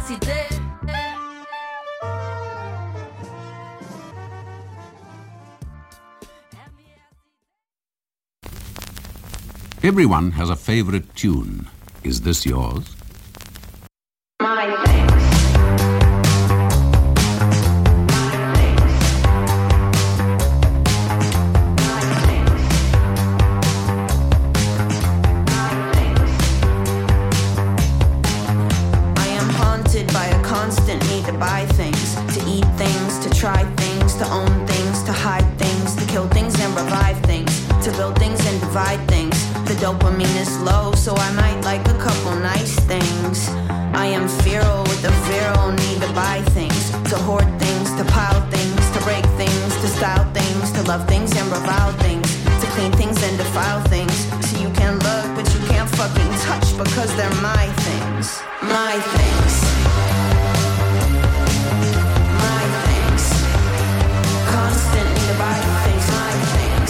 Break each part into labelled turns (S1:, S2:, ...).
S1: cité.
S2: Everyone has a favorite tune. Is this yours?
S3: My things.
S4: I am haunted by a constant need to buy things, to eat things, to try things, to own things, to hide things, to kill things and revive things, to build things and divide things. The dopamine is low, so I might like a couple nice things. I am feral with a feral need to buy things, to hoard things, to pile things, to break things, to style things, to love things and revile things, to clean things and defile things. So you can look, but you can't fucking touch because they're my things. My things. My things. Constant need to buy things. My things.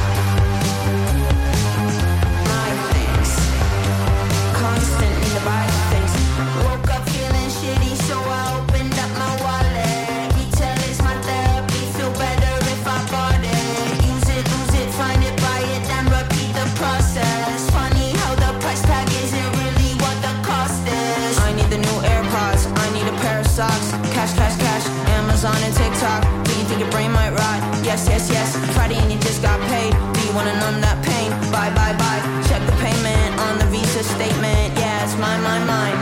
S4: My things. Constant need to buy things. Woke up feeling shitty, so I opened up my wallet. Retail is my therapy, feel better if I bought it. Use it, lose it, find it, buy it, then repeat the process. Funny how the price tag isn't really what the cost is. I need the new AirPods, I need a pair of socks. Cash, cash, cash, Amazon and TikTok. Do you think your brain might rot? Yes, yes, yes. Friday and you just got paid. Do you wanna numb that pain? Bye, bye, bye. Check the payment on the Visa statement. Yeah, it's mine, mine, mine.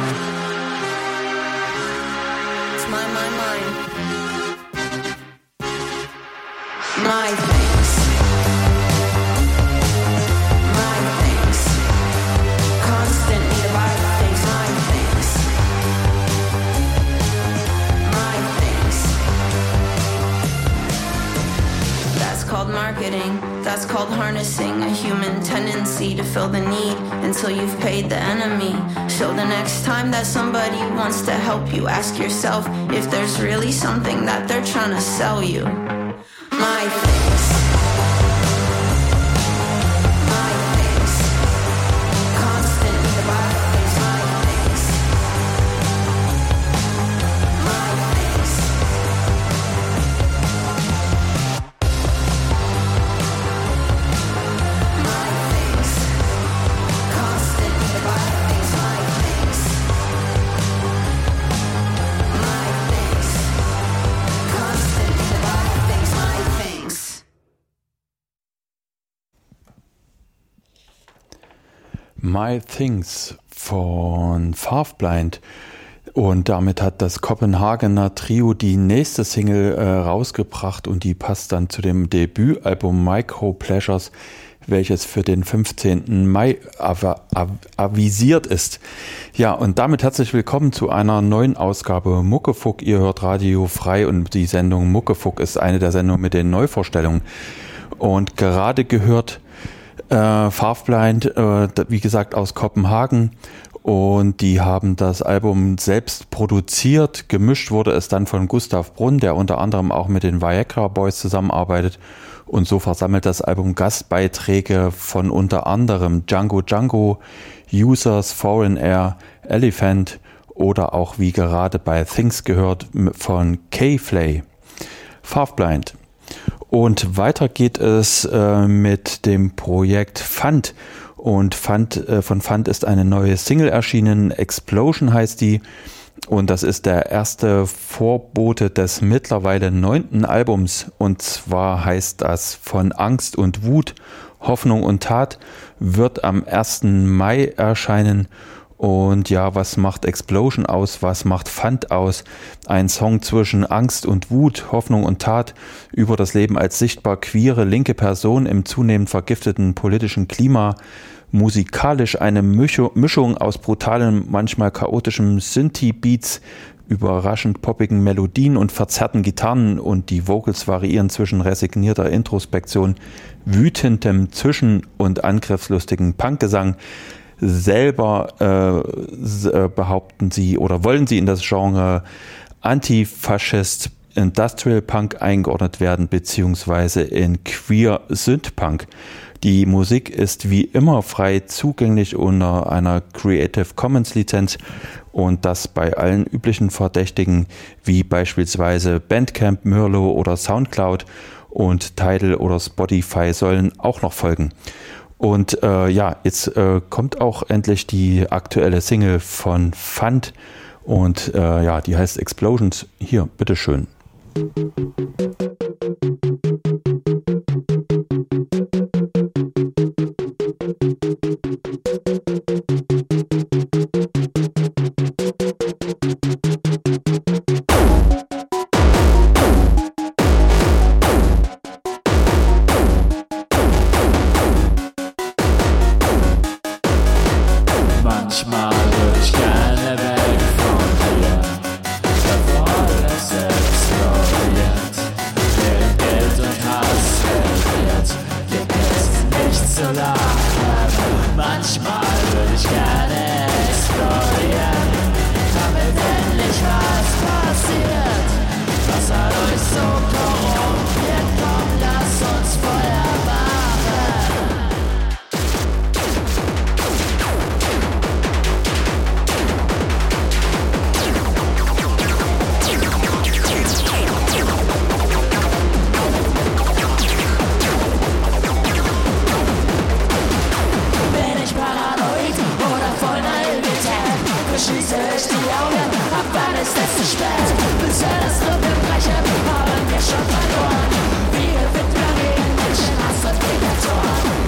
S4: It's mine, mine, mine. My things. My things. Constant need to buy things. My things. My things. That's called marketing. That's called harnessing a human tendency to fill the need until you've paid the enemy. So the next time that somebody wants to help you, ask yourself if there's really something that they're trying to sell you. My things. My things. Constant need to buy things. My things. My things. My things. Constant need to buy things. My things. My things. Constant need to buy things. My things.
S5: My Things von Farfblind. Und damit hat das Kopenhagener Trio die nächste Single rausgebracht und die passt dann zu dem Debütalbum Micro Pleasures, welches für den 15. Mai avisiert ist. Ja, und damit herzlich willkommen zu einer neuen Ausgabe Muckefuck. Ihr hört Radio Frei und die Sendung Muckefuck ist eine der Sendungen mit den Neuvorstellungen. Und gerade gehört Farfblind, wie gesagt, aus Kopenhagen. Und die haben das Album selbst produziert. Gemischt wurde es dann von Gustav Brunn, der unter anderem auch mit den Viagra Boys zusammenarbeitet. Und so versammelt das Album Gastbeiträge von unter anderem Django Django, Users, Foreign Air, Elephant oder auch, wie gerade bei Things gehört, von K-Flay. Farfblind. Und weiter geht es mit dem Projekt Fund. Und von Fund ist eine neue Single erschienen, Explosion heißt die. Und das ist der erste Vorbote des mittlerweile 9. Albums. Und zwar heißt das Von Angst und Wut, Hoffnung und Tat, wird am 1. Mai erscheinen. Und ja, was macht Explosion aus? Was macht Fund aus? Ein Song zwischen Angst und Wut, Hoffnung und Tat über das Leben als sichtbar queere linke Person im zunehmend vergifteten politischen Klima. Musikalisch eine Mischung aus brutalem, manchmal chaotischem Synthie-Beats, überraschend poppigen Melodien und verzerrten Gitarren, und die Vocals variieren zwischen resignierter Introspektion, wütendem Zischen und angriffslustigen Punkgesang. Selber behaupten sie oder wollen sie in das Genre Antifaschist Industrial Punk eingeordnet werden, beziehungsweise in Queer Synth-Punk. Die Musik ist wie immer frei zugänglich unter einer Creative Commons Lizenz und das bei allen üblichen Verdächtigen wie beispielsweise Bandcamp, Mirlo oder Soundcloud, und Tidal oder Spotify sollen auch noch folgen. Und jetzt kommt auch endlich die aktuelle Single von Fund und die heißt Explosions. Hier, bitteschön.
S1: Manchmal würde ich gerne weg von dir, bevor es explodiert. Während Geld und Hass regiert, gibt es nichts zu lachen. Manchmal würde ich gerne explodieren, damit endlich was passiert. Was hat euch so korrumpiert? Komm, lass uns Feuer machen. Bin ich paranoid oder voll Naivität? Verschließe ich die Augen, ab wann ist es zu spät? Bisher das dunkle Brechen haben wir schon verloren. Wir widmen gegen Menschen, Hass und Diktatoren.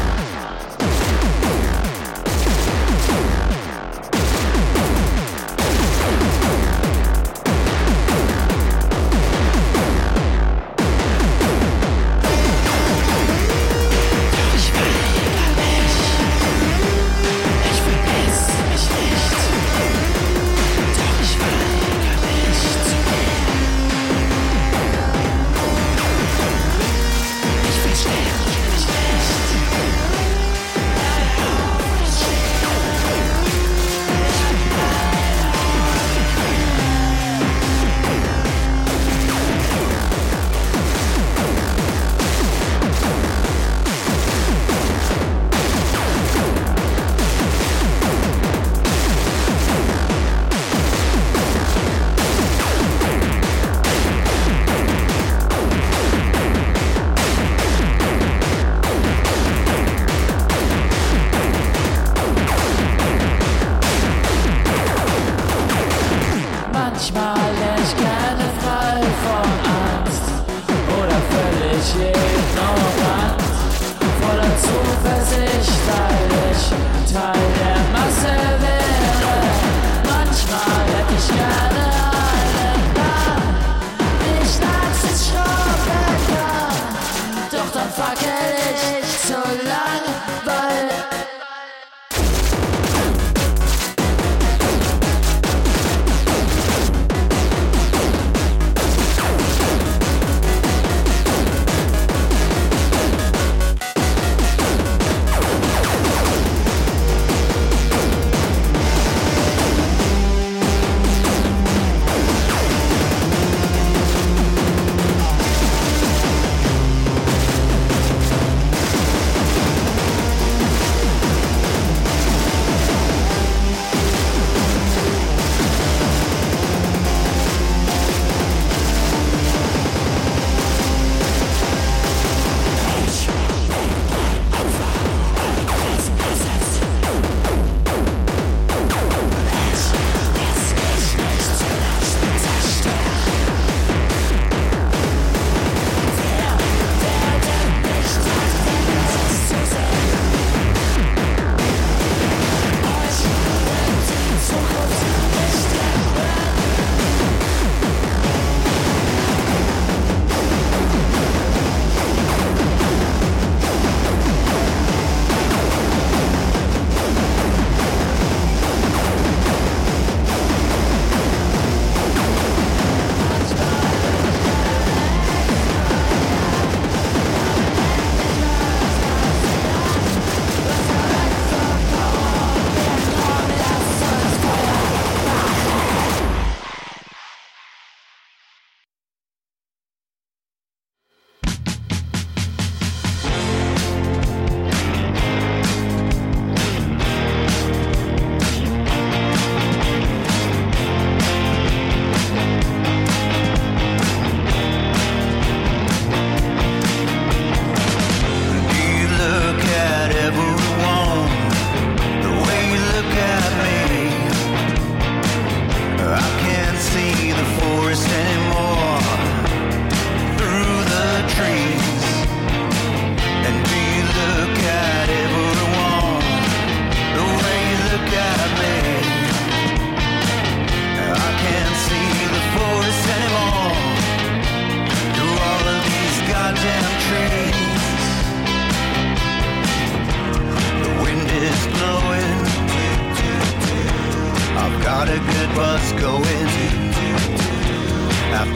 S1: Manchmal wär ich gerne frei von Angst oder völlig ignorant. Voller Zuversicht, weil ich Teil der Masse wäre. Manchmal hätte ich gerne einen Plan, wie ich Nazis schrocken kann. Doch dann fackel ich zu lang, weil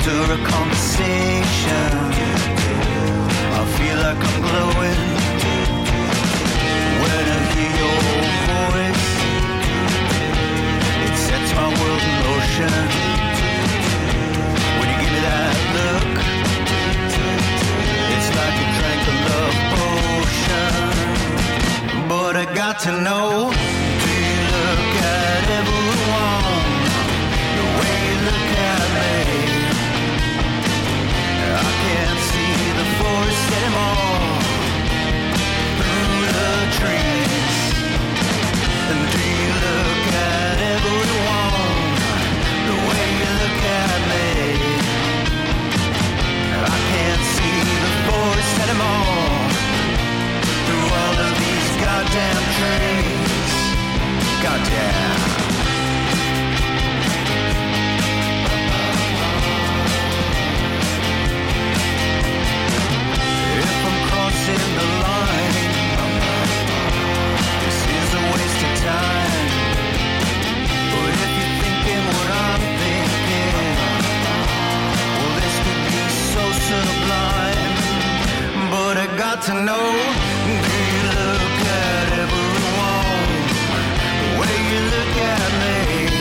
S6: enter a conversation, I feel like I'm glowing. When I hear your voice, it sets my world in motion. When you give me that look, it's like you drank a love potion. But I got to know, do you look at everyone the way you look at me? I can't see the forest anymore through the trees. And do you look at everyone the way you look at me? I can't see the forest anymore through all of these goddamn trees. Goddamn. If I'm crossing the line, this is a waste of time. But if you're thinking what I'm thinking, well, this could be so sublime. But I got to know, do you look at everyone the way you look at me?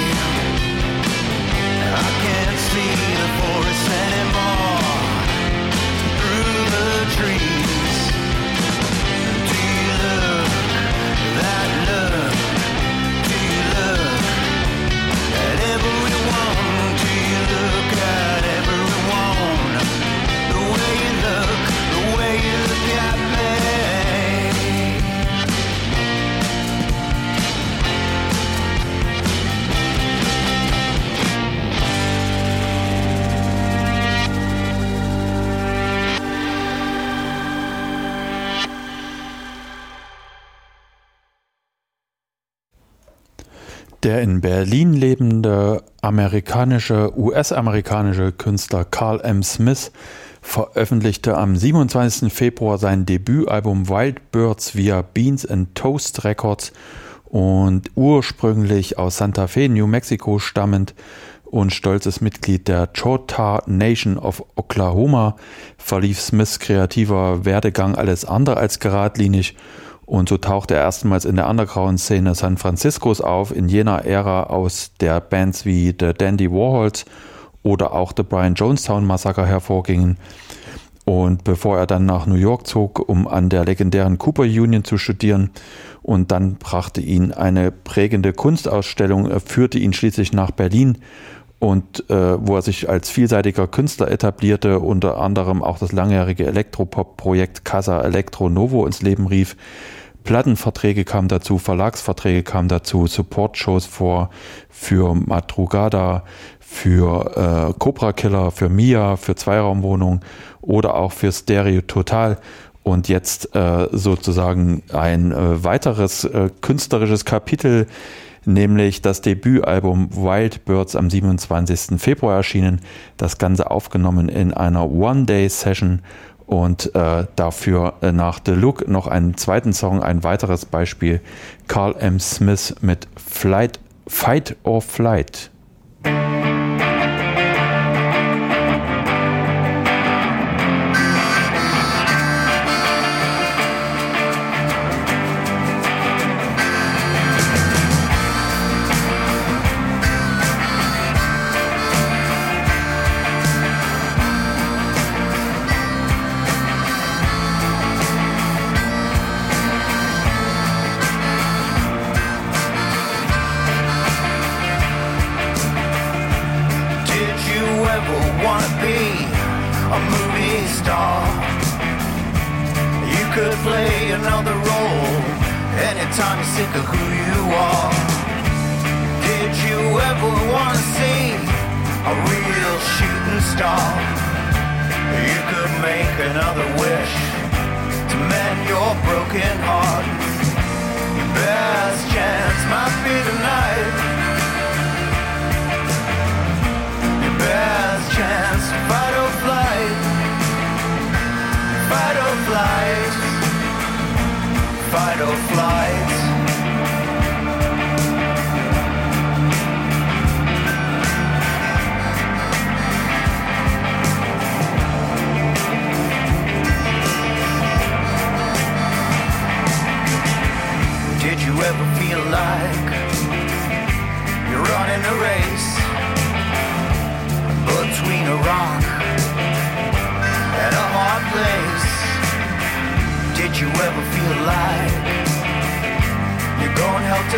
S6: I can't see the forest anymore through the trees. Do you look that look? Do you look at everyone? Do you look at everyone the way you look, the way you look at me?
S5: Der in Berlin lebende US-amerikanische Künstler Carl M. Smith veröffentlichte am 27. Februar sein Debütalbum Wild Birds via Beans and Toast Records und ursprünglich aus Santa Fe, New Mexico stammend und stolzes Mitglied der Choctaw Nation of Oklahoma, verlief Smiths kreativer Werdegang alles andere als geradlinig. Und so tauchte er erstmals in der Underground-Szene San Franciscos auf, in jener Ära, aus der Bands wie The Dandy Warhols oder auch The Brian Jonestown Massacre hervorgingen. Und bevor er dann nach New York zog, um an der legendären Cooper Union zu studieren, und dann brachte ihn eine prägende Kunstausstellung, führte ihn schließlich nach Berlin, und wo er sich als vielseitiger Künstler etablierte, unter anderem auch das langjährige Elektropop-Projekt Casa Electro Novo ins Leben rief. Plattenverträge kamen dazu, Verlagsverträge kamen dazu, Support-Shows für Madrugada, für Cobra Killer, für Mia, für Zweiraumwohnungen oder auch für Stereo Total. Und jetzt sozusagen ein weiteres künstlerisches Kapitel, nämlich das Debütalbum Wild Birds am 27. Februar erschienen. Das Ganze aufgenommen in einer One-Day-Session und dafür nach The Look noch einen zweiten Song, ein weiteres Beispiel, Carl M. Smith mit Fight or Flight.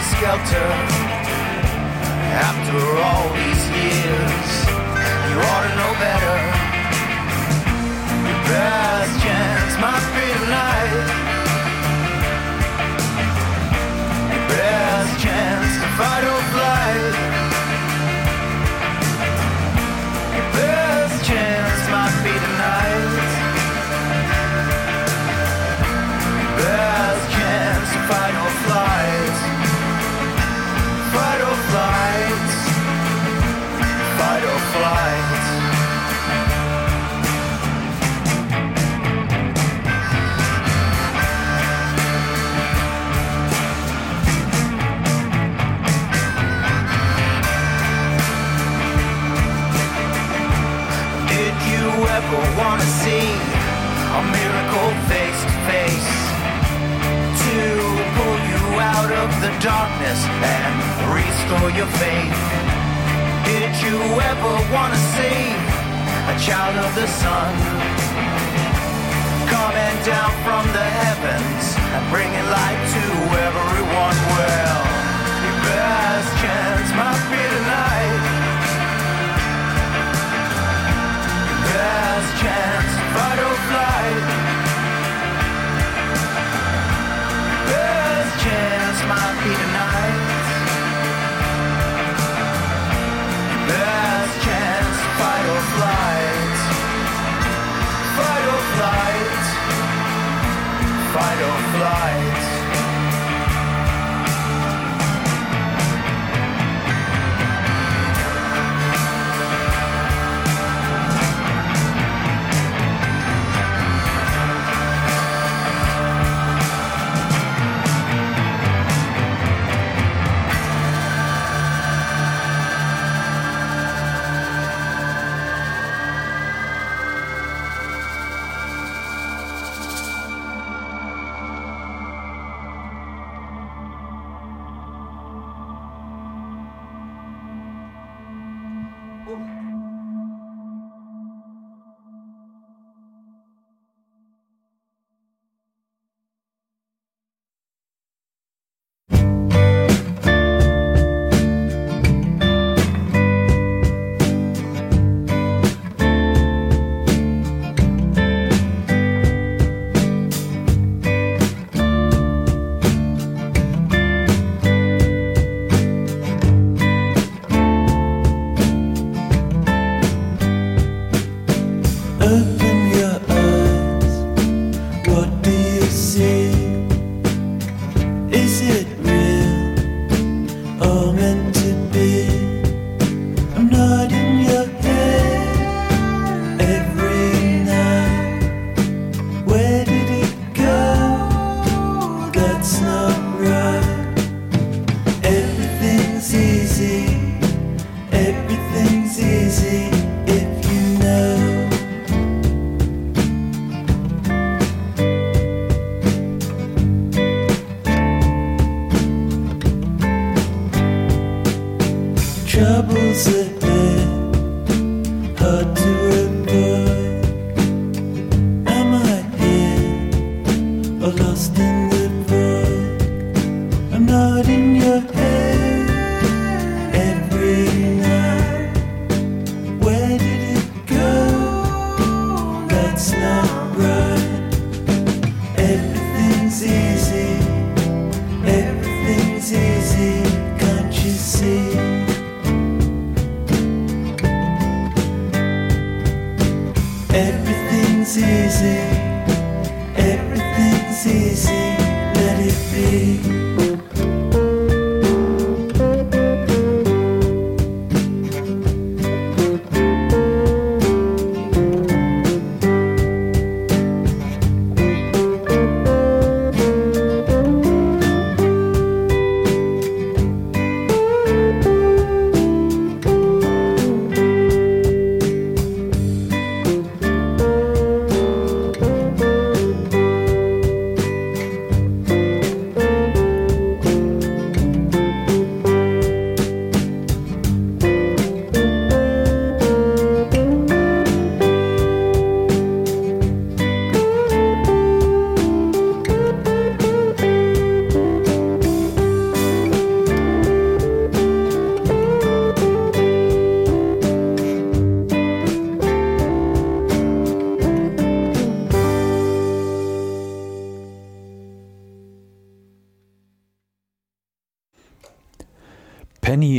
S6: helter-skelter. After all these years, you ought to know better. Your best chance might be tonight. Your best chance to fight or flight. Your best chance might be tonight. Your best chance to fight or flight. Fight or flight. Fight or flight. Did you ever want to see a miracle face to face, to pull you out of the darkness and restore your faith? Did you ever want to see a child of the sun coming down from the heavens and bringing light to everyone? Well, your best chance might be tonight. Your best chance, fight or flight. Best chance might be tonight. Best chance, fight or flight. Fight or flight. Fight or flight.
S7: Troubles ahead, hard to avoid. Am I here or lost in the void? I'm not in your head every night. Where did it go? That's not right. Everything's easy, everything's easy, can't you see? Everything's easy, everything's easy, let it be.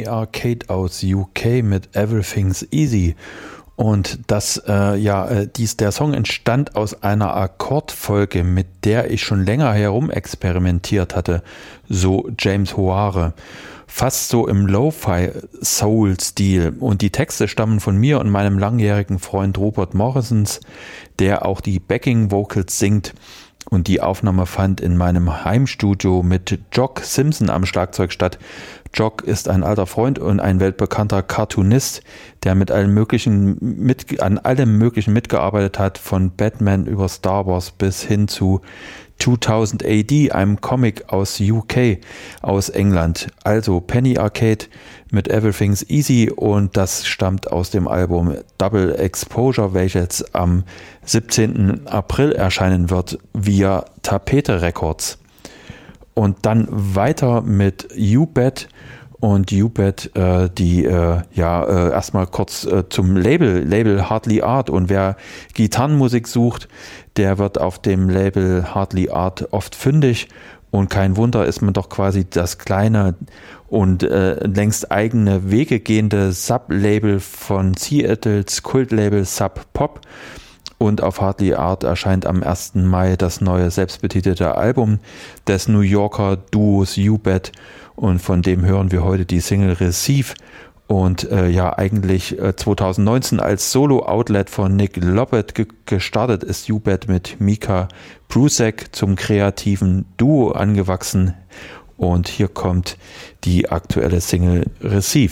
S5: Arcade aus UK mit Everything's Easy. Und der Song entstand aus einer Akkordfolge, mit der ich schon länger herum experimentiert hatte, so James Hoare. Fast so im Lo-Fi-Soul-Stil. Und die Texte stammen von mir und meinem langjährigen Freund Robert Morrisons, der auch die Backing-Vocals singt. Und die Aufnahme fand in meinem Heimstudio mit Jock Simpson am Schlagzeug statt. Jock ist ein alter Freund und ein weltbekannter Cartoonist, der an allem Möglichen mitgearbeitet hat, von Batman über Star Wars bis hin zu 2000 AD, einem Comic aus UK, aus England. Also Penny Arcade mit Everything's Easy, und das stammt aus dem Album Double Exposure, welches am 17. April erscheinen wird via Tapete Records. Und dann weiter mit You Bet. Und You Bet, erstmal kurz zum Label Hardly Art. Und wer Gitarrenmusik sucht, der wird auf dem Label Hardly Art oft fündig. Und kein Wunder, ist man doch quasi das kleine und längst eigene Wege gehende Sublabel von Seattles Kultlabel Sub Pop. Und auf Hardly Art erscheint am 1. Mai das neue selbstbetitelte Album des New Yorker Duos You Bet. Und von dem hören wir heute die Single Receive. Und eigentlich 2019 als Solo-Outlet von Nick Loppet gestartet ist You Bet mit Mika Prusek zum kreativen Duo angewachsen. Und hier kommt die aktuelle Single Receive.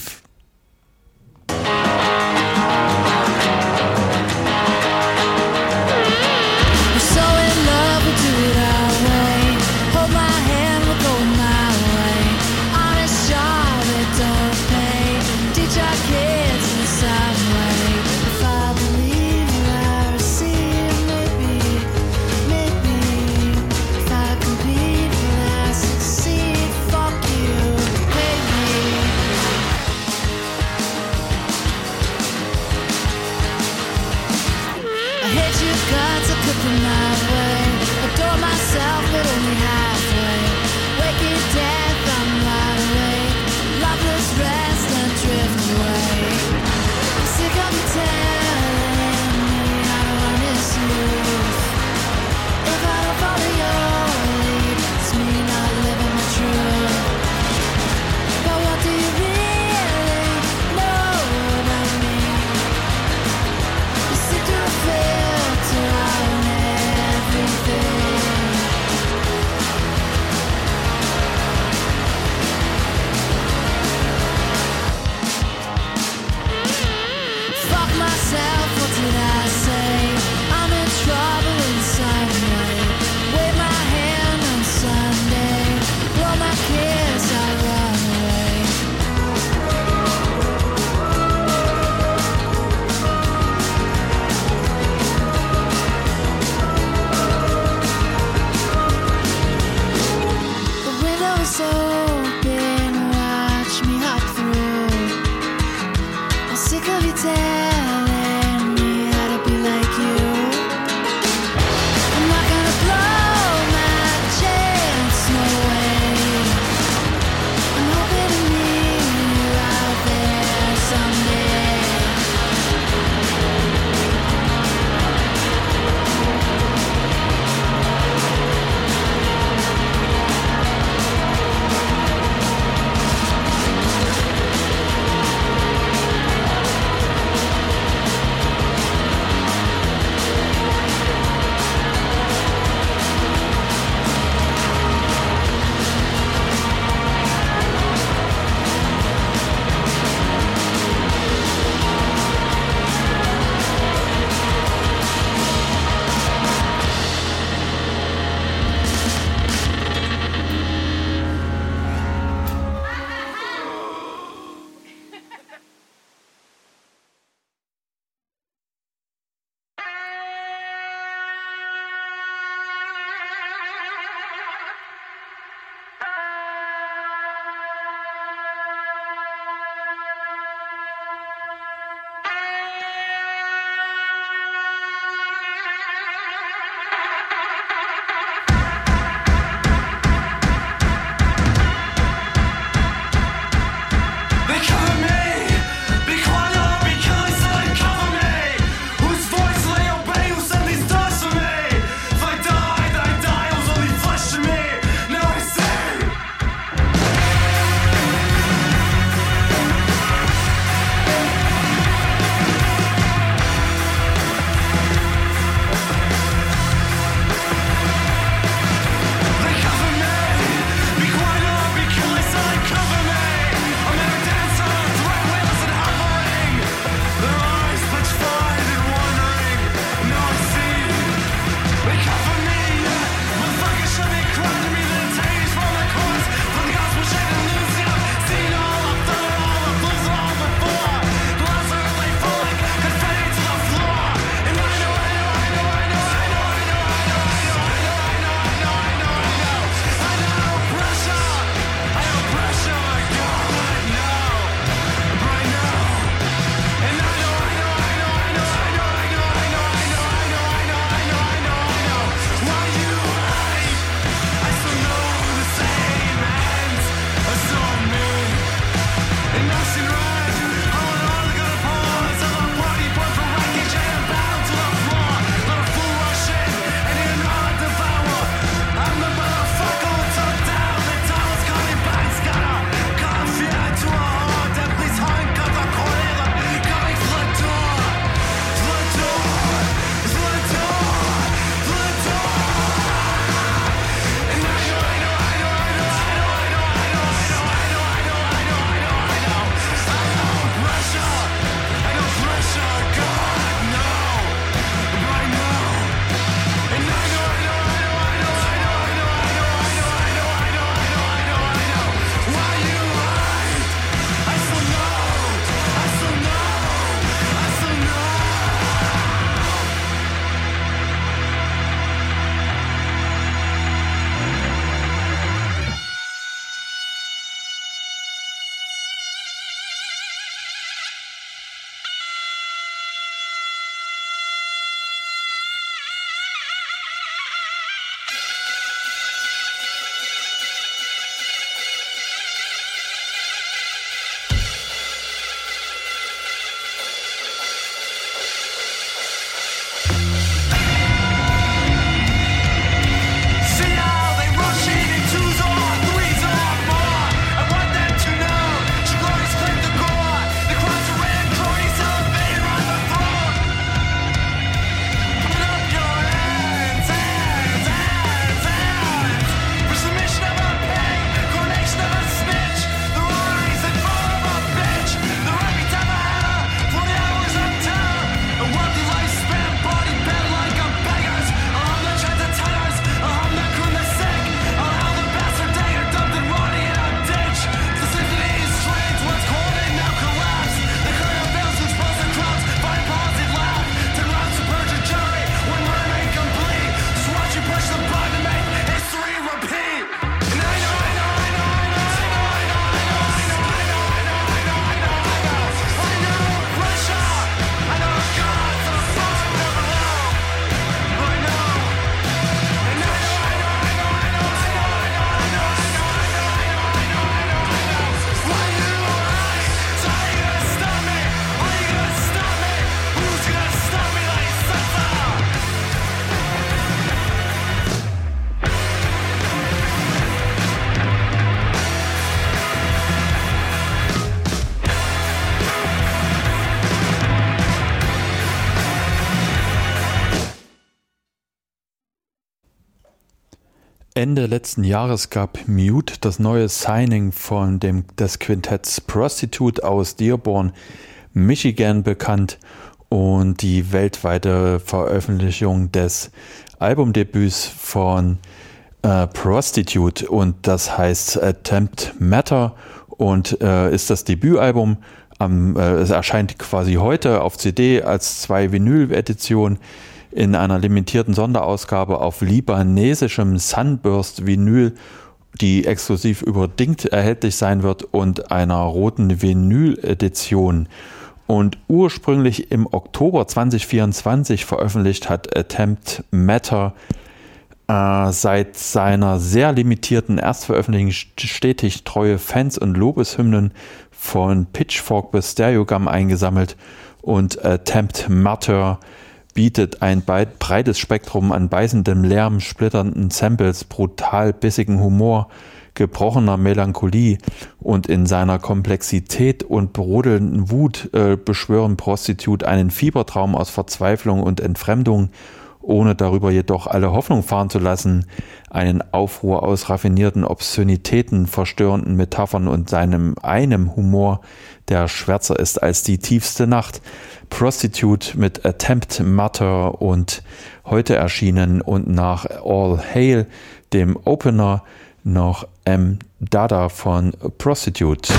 S5: Ende letzten Jahres gab Mute das neue Signing des Quintetts Prostitute aus Dearborn, Michigan bekannt und die weltweite Veröffentlichung des Albumdebüts von Prostitute, und das heißt Attempt Matter und ist das Debütalbum. Es erscheint quasi heute auf CD als 2 Vinyl-Edition in einer limitierten Sonderausgabe auf libanesischem Sunburst-Vinyl, die exklusiv über Dingt erhältlich sein wird, und einer roten Vinyl-Edition. Und ursprünglich im Oktober 2024 veröffentlicht hat Attempt Matter seit seiner sehr limitierten Erstveröffentlichung stetig treue Fans und Lobeshymnen von Pitchfork bis Stereogum eingesammelt, und Attempt Matter bietet ein breites Spektrum an beißendem Lärm, splitternden Samples, brutal bissigen Humor, gebrochener Melancholie, und in seiner Komplexität und brodelnden Wut beschwören Prostitute einen Fiebertraum aus Verzweiflung und Entfremdung, ohne darüber jedoch alle Hoffnung fahren zu lassen, einen Aufruhr aus raffinierten Obszönitäten, verstörenden Metaphern und einem Humor, der schwärzer ist als die tiefste Nacht. Prostitute mit Attempt Matter und heute erschienen, und nach All Hail, dem Opener, noch M. Dada von Prostitute.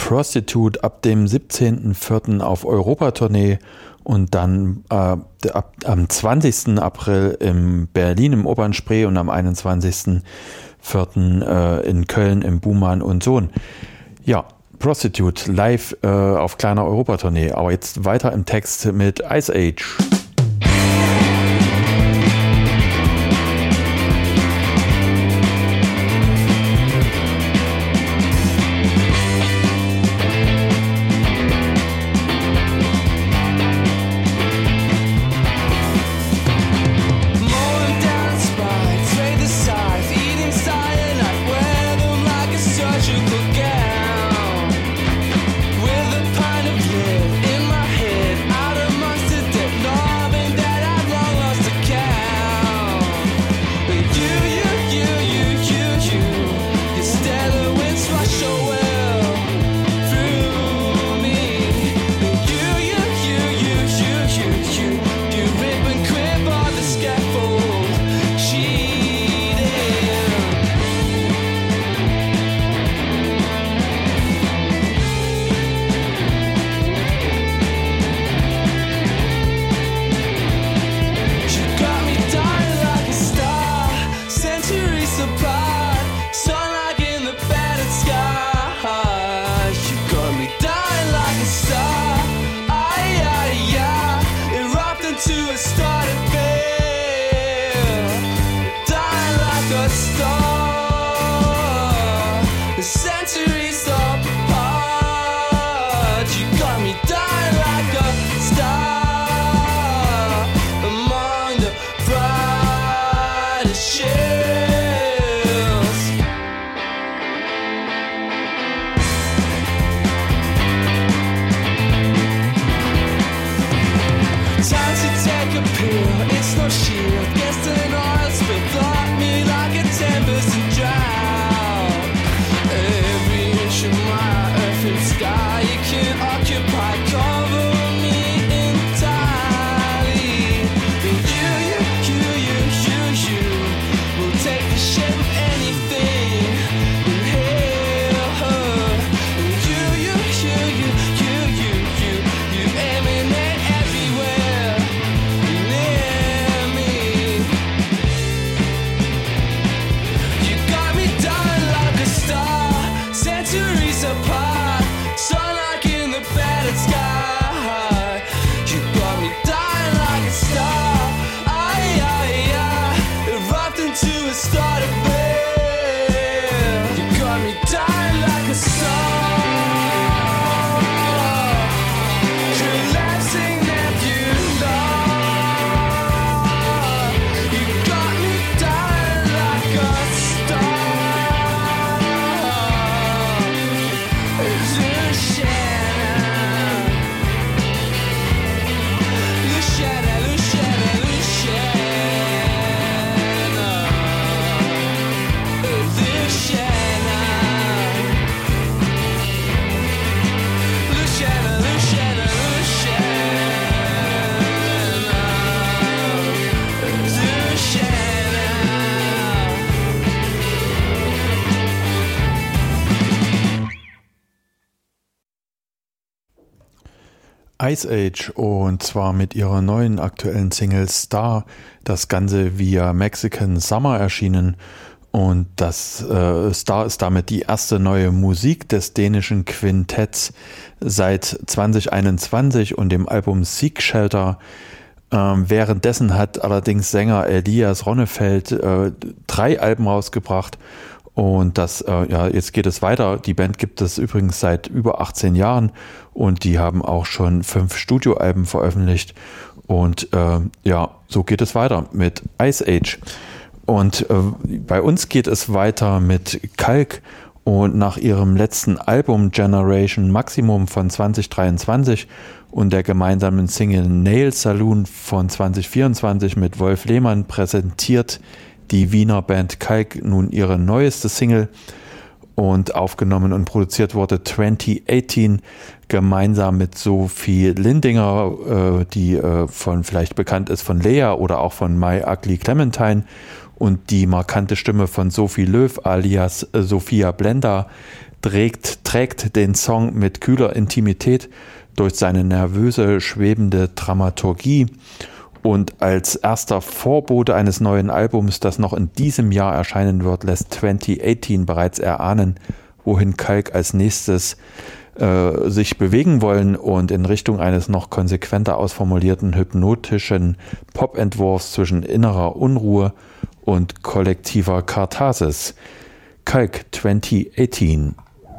S5: Prostitute ab dem 17.04. auf Europatournee und dann am 20. April in Berlin im Opernspree und am 21.04. In Köln im Buhmann und Sohn. Ja, Prostitute live auf kleiner Europatournee. Aber jetzt weiter im Text mit Ice Age. Ice Age und zwar mit ihrer neuen aktuellen Single Star, das Ganze via Mexican Summer erschienen und das Star ist damit die erste neue Musik des dänischen Quintetts seit 2021 und dem Album Seek Shelter. Währenddessen hat allerdings Sänger Elias Ronnefeld 3 Alben rausgebracht. Und jetzt geht es weiter. Die Band gibt es übrigens seit über 18 Jahren und die haben auch schon 5 Studioalben veröffentlicht. Und so geht es weiter mit Ice Age. Und bei uns geht es weiter mit Kalk und nach ihrem letzten Album Generation Maximum von 2023 und der gemeinsamen Single Nail Saloon von 2024 mit Wolf Lehmann präsentiert die Wiener Band Kalk nun ihre neueste Single und aufgenommen und produziert wurde 2018 gemeinsam mit Sophie Lindinger, die vielleicht bekannt ist von Lea oder auch von My Ugly Clementine. und die markante Stimme von Sophie Löw alias Sophia Blender trägt den Song mit kühler Intimität durch seine nervöse, schwebende Dramaturgie. Und als erster Vorbote eines neuen Albums, das noch in diesem Jahr erscheinen wird, lässt 2018 bereits erahnen, wohin Kalk als nächstes sich bewegen wollen und in Richtung eines noch konsequenter ausformulierten hypnotischen Pop-Entwurfs zwischen innerer Unruhe und kollektiver Katharsis. Kalk 2018.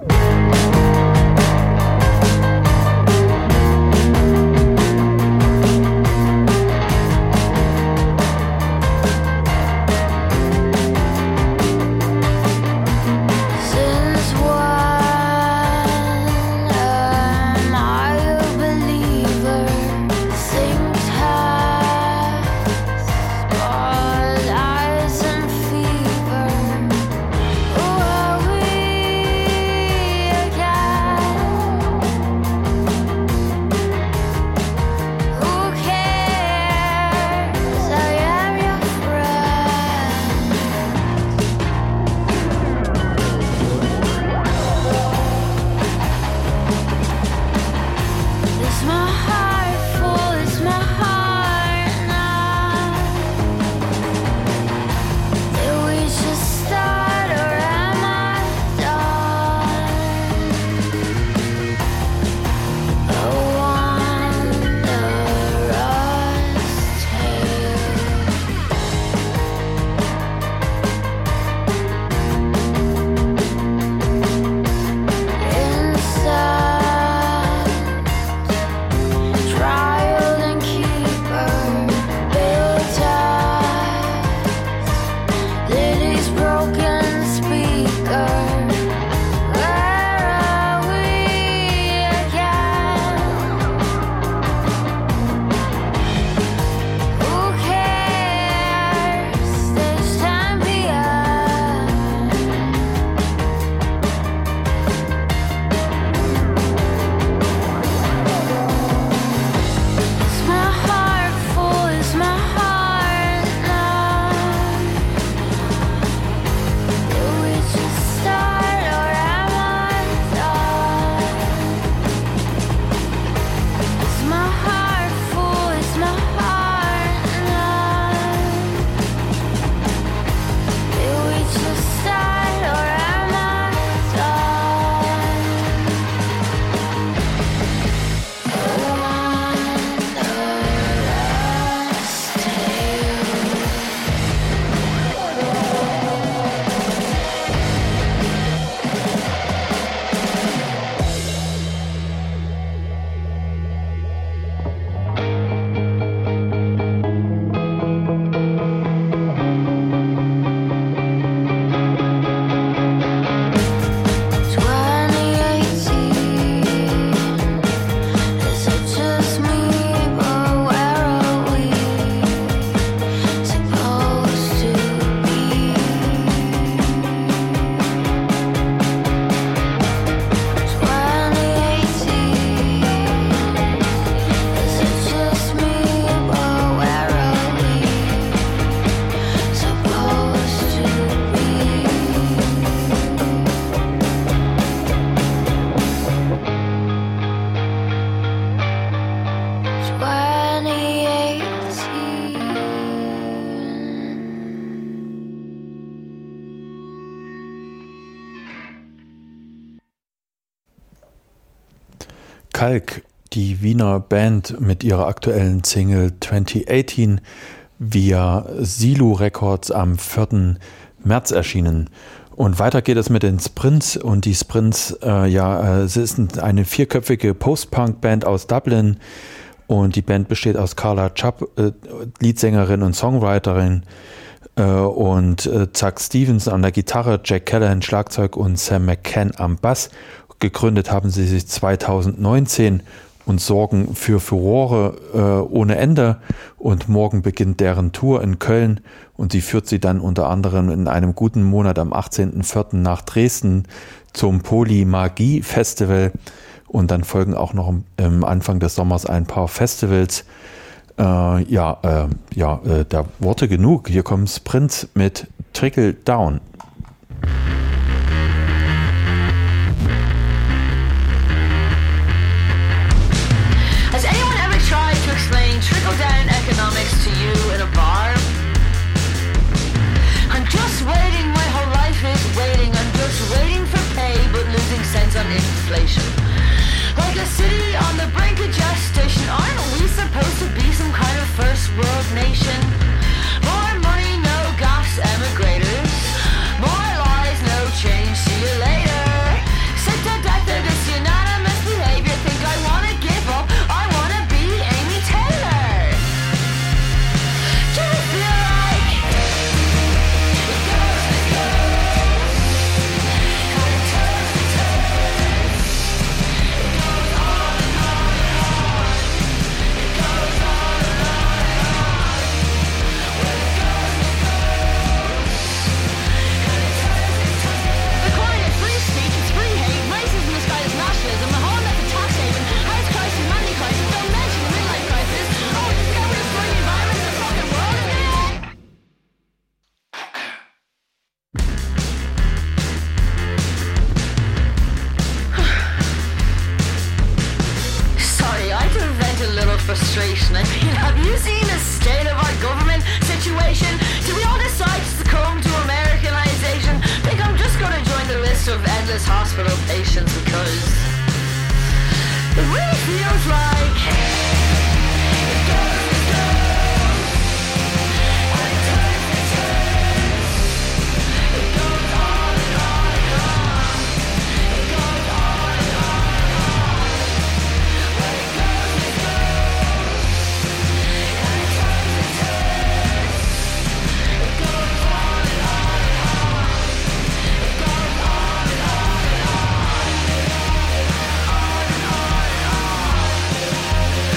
S5: Kalk, die Wiener Band mit ihrer aktuellen Single 2018, via Silu Records am 4. März erschienen. Und weiter geht es mit den Sprints. Und die Sprints, es ist eine 4-köpfige Post-Punk-Band aus Dublin. Und die Band besteht aus Carla Chubb, Leadsängerin und Songwriterin, und Zack Stevens an der Gitarre, Jack Callahan Schlagzeug und Sam McCann am Bass. Gegründet haben sie sich 2019 und sorgen für Furore ohne Ende. Und morgen beginnt deren Tour in Köln und sie führt sie dann unter anderem in einem guten Monat am 18.04. nach Dresden zum Polymagie Festival. Und dann folgen auch noch am Anfang des Sommers ein paar Festivals. Da Worte genug. Hier kommt Prince mit Trickle Down.
S8: Has anyone ever tried to explain trickle-down economics to you in a bar? I'm just waiting, my whole life is waiting. I'm just waiting for pay, but losing sense on inflation. Like a city on the brink of gestation, aren't we supposed to be some kind of first world nation? More money, no gas, emigrators. More lies, no change, see you later. Sick to death of this unanimous behavior. Think I wanna give up, I wanna be Amy Taylor. Do you feel like it goes, it goes, and it turns, it turns. It goes on and on and on. It goes on and on and on. Well, it goes, and it turns, it turns. They're calling it free speech, it's free hate, racism disguised as nationalism, the whole that's a tax haven, house crisis, money crisis, don't mention the midlife crisis. Oh, you think we're destroying the environment and the fucking world in it? Sorry, I had to vent a little frustration. I mean, have you seen the state of our government situation? Did we all decide to succumb to Americanization? Think I'm just gonna join the list of endless hospital patients because it really feels like it goes, it goes, and it turns, it turns. It goes on and on and on. It goes on and on and on. Well, it goes, it goes, and it turns, it turns. It goes on and on and on. It goes on and on and on. On and on and on.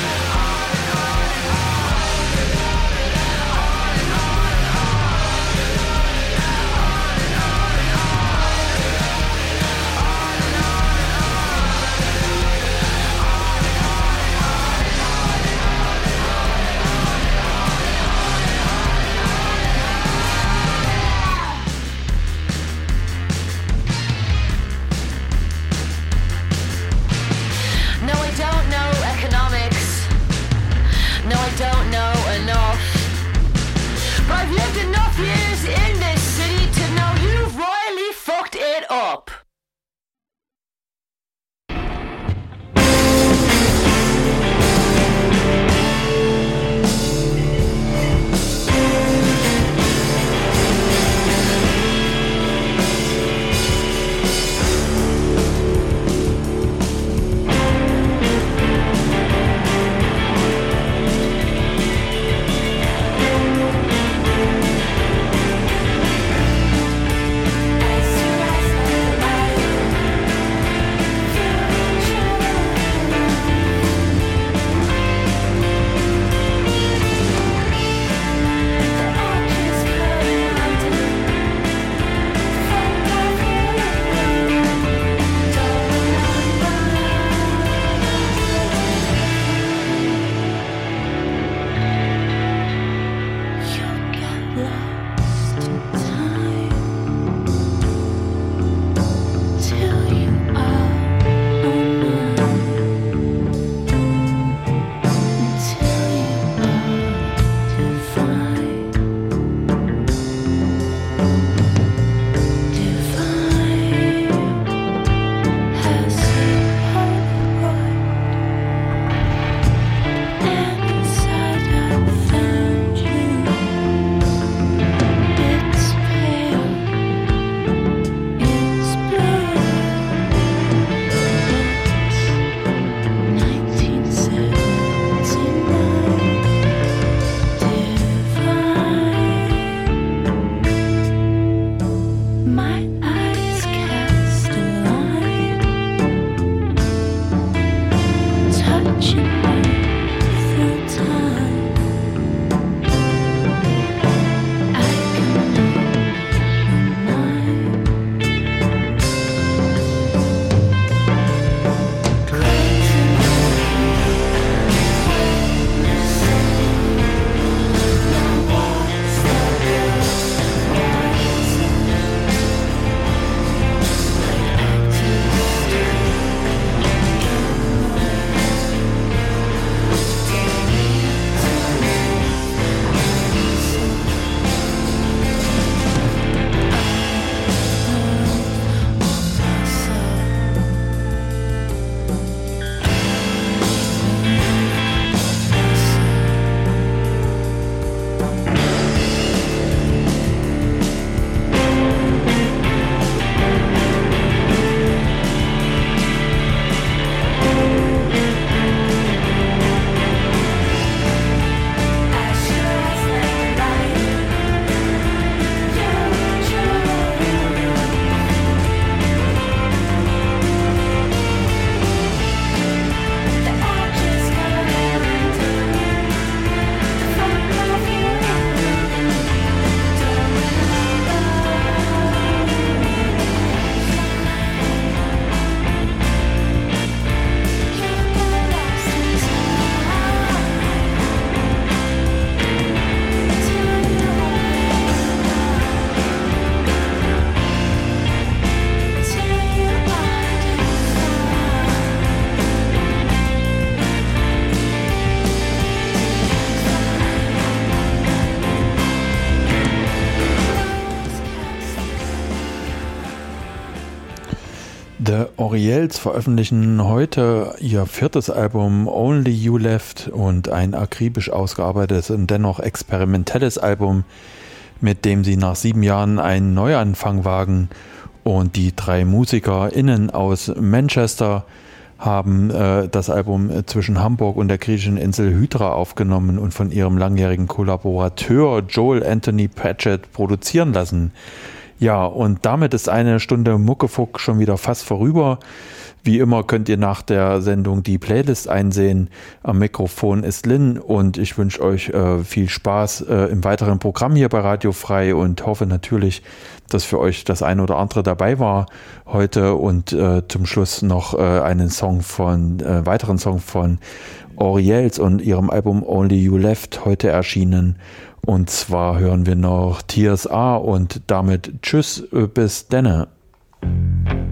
S5: The Oriels veröffentlichen heute ihr 4. Album Only You Left und ein akribisch ausgearbeitetes und dennoch experimentelles Album, mit dem sie nach 7 Jahren einen Neuanfang wagen. Und die 3 MusikerInnen aus Manchester haben das Album zwischen Hamburg und der griechischen Insel Hydra aufgenommen und von ihrem langjährigen Kollaborateur Joel Anthony Patchett produzieren lassen. Ja, und damit ist eine Stunde Muckefuck schon wieder fast vorüber. Wie immer könnt ihr nach der Sendung die Playlist einsehen. Am Mikrofon ist Lynn und ich wünsche euch viel Spaß im weiteren Programm hier bei Radio Frei und hoffe natürlich, dass für euch das eine oder andere dabei war heute und zum Schluss noch weiteren Song von Oriels und ihrem Album Only You Left heute erschienen. Und zwar hören wir noch TSA und damit tschüss, bis denne.